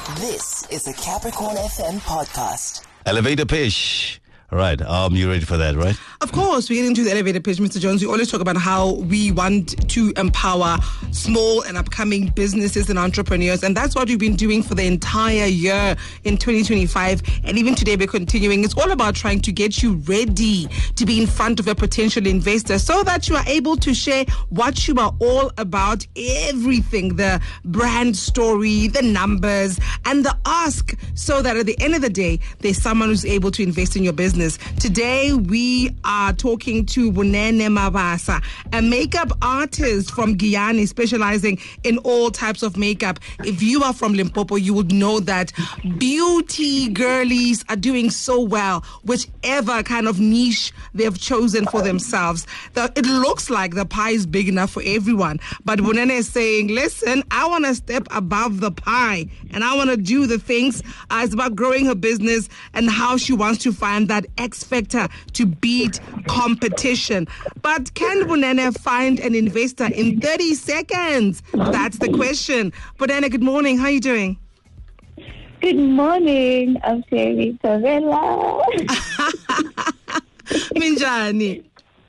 This is the Capricorn FM podcast. Elevator pitch. Right, you ready for that, right? Of course, we get into the elevator pitch, Mr. Jones. We always talk about how we want to empower small and upcoming businesses and entrepreneurs, and that's what we've been doing for the entire year in 2025, and even today we're continuing. It's all about trying to get you ready to be in front of a potential investor so that you are able to share what you are all about, everything, the brand story, the numbers, and the ask, so that at the end of the day, there's someone who's able to invest in your business. Today, we are talking to Bonene Mabasa, a makeup artist from Guyana, specializing in all types of makeup. If you are from Limpopo, you would know that beauty girlies are doing so well, whichever kind of niche they've chosen for themselves. It looks like the pie is big enough for everyone, but Bonene is saying, listen, I want to step above the pie, and I want to do the things. It's about growing her business and how she wants to find that X factor to beat competition. But can Bonene find an investor in 30 seconds? That's the question. Bonene, good morning. How are you doing? Good morning. I'm Terry Tavella. Minjani.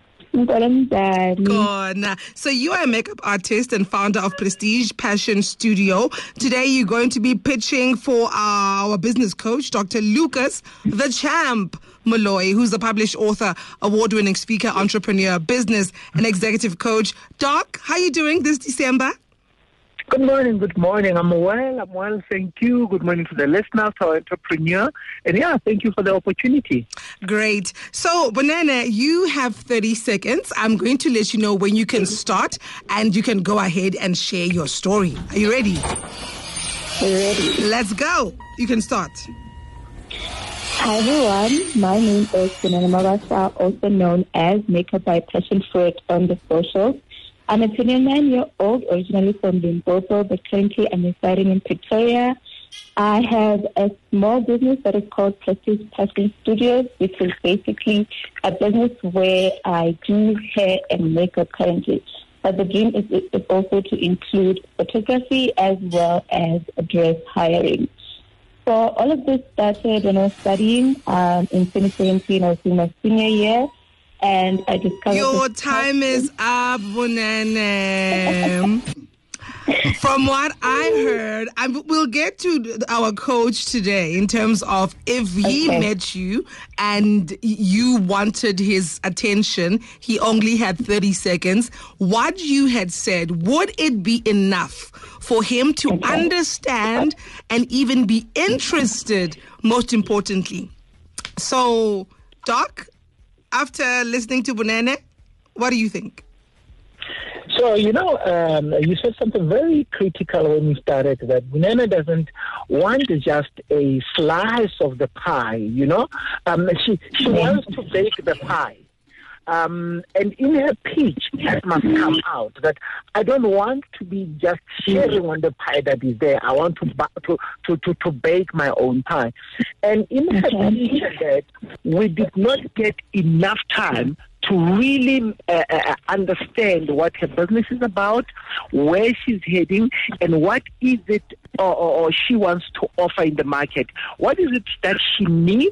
So you are a makeup artist and founder of Prestige Passion Studio. Today you're going to be pitching for our business coach, Dr. Lucas, the Champ Molloy, who's a published author, award-winning speaker, entrepreneur, business and executive coach. Doc, how are you doing this December? Good morning. I'm well, thank you. Good morning to the listeners, our entrepreneur. And thank you for the opportunity. Great. So, Bonene, you have 30 seconds. I'm going to let you know when you can start, and you can go ahead and share your story. Are you ready? Ready. Let's go. You can start. Hi, everyone. My name is Bonene Mabasa, also known as Makeup by Passion Fruit on the socials. I'm a 29-year-old, originally from Limpopo, but currently I'm residing in Pretoria. I have a small business that is called Prestige Passion Studios, which is basically a business where I do hair and makeup currently. But the dream is also to include photography as well as dress hiring. So all of this started when I was studying in 2017. I was in my senior year. And I discovered your time is up, Bonene. From what I heard, we'll get to our coach today in terms of if he met you and you wanted his attention, he only had 30 seconds. What you had said, would it be enough for him to understand and even be interested, most importantly? So, Doc, after listening to Bonene, what do you think? So, you said something very critical when you started, that Bonene doesn't want just a slice of the pie, She wants to bake the pie. And in her pitch, that must come out, that I don't want to be just sharing on the pie that is there. I want to bake my own pie. And in her pitch, that we did not get enough time to really understand what her business is about, where she's heading, and what is it or she wants to offer in the market. What is it that she needs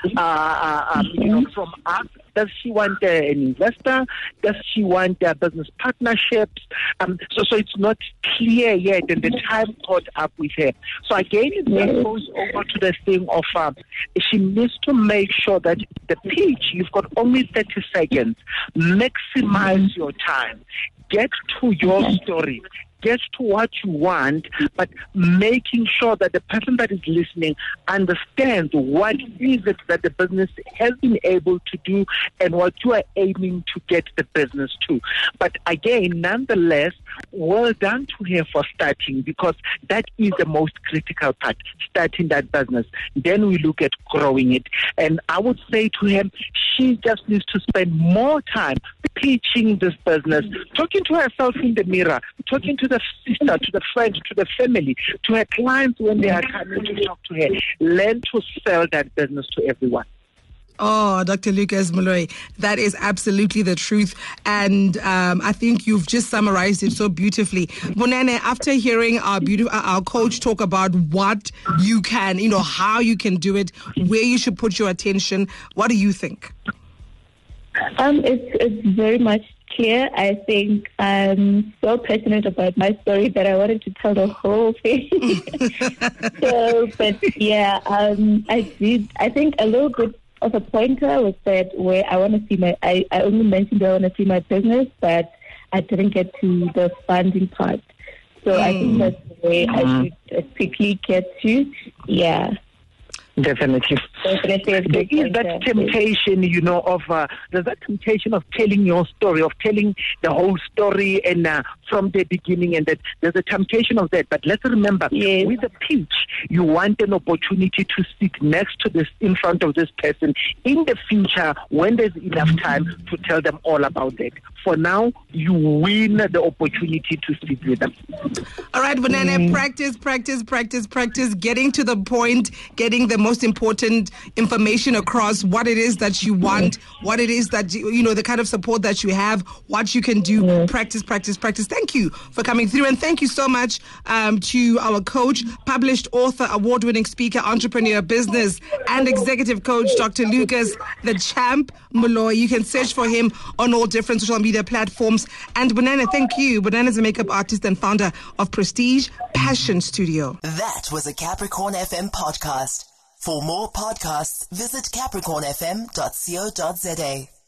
from us? Does she want an investor? Does she want business partnerships? So it's not clear yet, and the time caught up with her. So again, it goes over to the thing of she needs to make sure that the pitch, you've got only 30 seconds. Maximize your time. Get to your story. Get to what you want, but making sure that the person that is listening understands what is it that the business has been able to do and what you are aiming to get the business to. But again, nonetheless, well done to her for starting, because that is the most critical part, starting that business. Then we look at growing it. And I would say to him, she just needs to spend more time pitching this business, talking to herself in the mirror, talking to the sister, to the friend, to the family, to her clients when they are coming to talk to her. Learn to sell that business to everyone. Oh, Dr. Lucas Moloi, that is absolutely the truth. And I think you've just summarized it so beautiffully. Bonene, after hearing our coach talk about what you can, how you can do it, where you should put your attention, what do you think? It's very much clear. I think I'm so passionate about my story that I wanted to tell the whole thing. I think a little bit of a pointer was that where I want to see I only mentioned I want to see my business, but I didn't get to the funding part. So I think that's the way I should quickly get to. Yeah. Definitely. There is that temptation, there's that temptation of telling your story, of telling the whole story and from the beginning, and that there's a temptation of that. But let's remember, with a pitch, you want an opportunity to sit next to this, in front of this person in the future when there's enough time to tell them all about that. For now, you win the opportunity to sit with them. All right, Bonene, practice, getting to the point, getting the most important information across, what it is that you want, what it is that, the kind of support that you have, what you can do. Practice. Thank you for coming through. And thank you so much to our coach, published author, award-winning speaker, entrepreneur, business, and executive coach, Dr. Lucas, the Champ Moloi. You can search for him on all different social media platforms. And Bonene, thank you. Bonene is a makeup artist and founder of Prestige Passion Studio. That was a Capricorn FM podcast. For more podcasts, visit capricornfm.co.za.